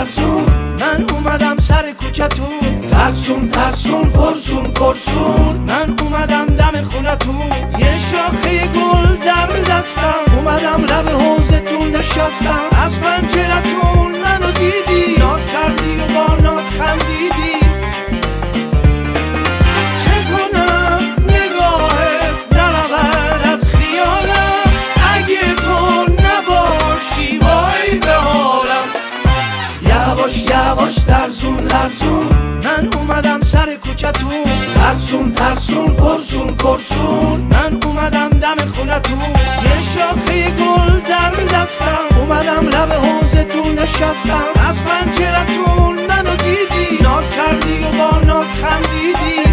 لرزون من اومدم سر کوچتون، ترسون ترسون پرسون پرسون من اومدم دم خونتون، یه شاخه گل در دستم، اومدم لب حوضتون نشستم، از پنجرتون منو دیدی، ناز کردی و با ناز خندیدی. چه کنم نگاهت نرود از خیالم، اگه تو نباشی وای به حالم. یواش یواش لرزون لرزون من اومدم سر کوچتون، ترسون ترسون پرسون پرسون من اومدم دم خونتون، یه شاخه گل در دستم، اومدم لب حوضتون نشستم، از پنجرتون منو دیدی، ناز کردی و با ناز خندیدی.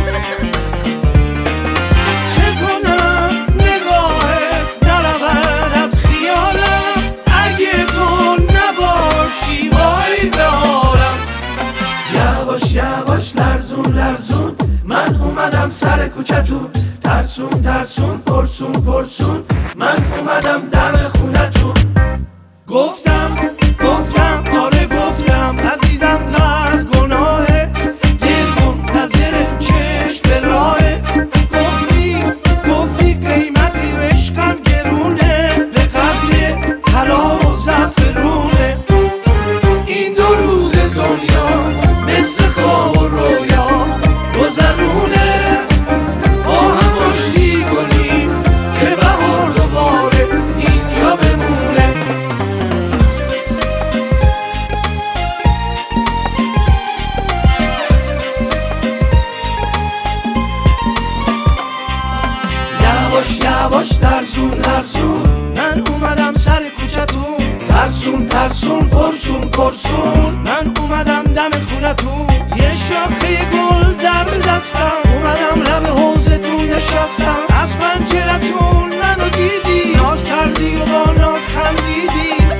چه کنم نگاهت نرود از خیالم، اگه تو نباشی وای به حالم. یواش یواش لرزون لرزون من اومدم سر کوچتون، ترسون ترسون پرسون پرسون من اومدم دم خونتون. گفتم آره گفتم عزیزم قدر گناهه، دل منتظر چشم به راهه، گفتی قیمتی عشقم گرونه، به قدر طلا و زعفرونه. این دو روز دنیا مثل خواب و رویا گذرونه، با هم آشتی کنیم که بهار دوباره اینجا بمونه. یواش یواش لرزون لرزون من اومدم سر کوچتون، ترسون ترسون پرسون پرسون من اومدم دم خونتون، یه شاخه گل در دستم، اومدم لب حوضتون نشستم، از پنجرتون منو دیدی، ناز کردی و با ناز خندیدی.